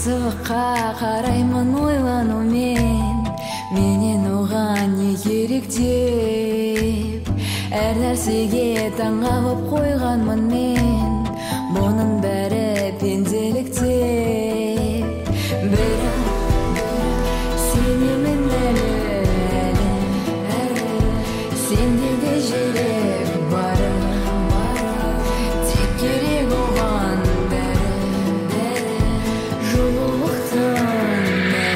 Сызыққа қараймын ойланумен, менен оған не керек деп. Әр нәрсеге таңғалып қойғанмын мен, бұның бәрі пенделіктен. Бірақ сенемін әлі, сенде де жүрек бары, тек керек оған бәрі. Жолықтан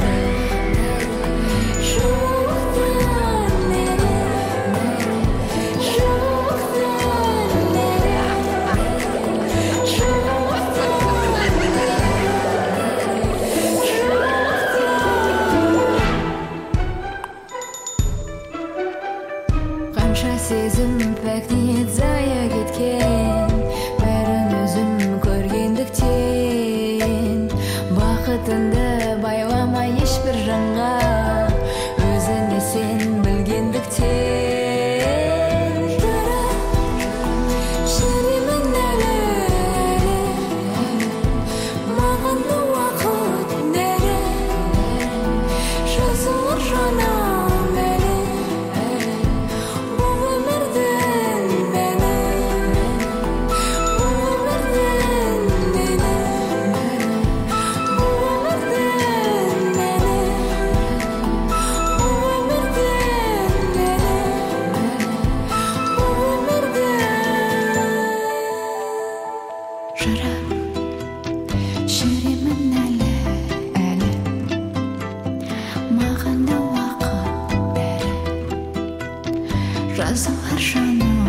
қанша сезім пәкнет зая кеткен, бәрін өзім көргендіктен. Бақытынды байлама ешбір жанға, өзіңе сен білгендіктен. Жүремін әлі, маған да уақыт бәрі, жазылар жаным әлі. Жүремін әлі, маған да уақыт бәрі, жазылар жаным.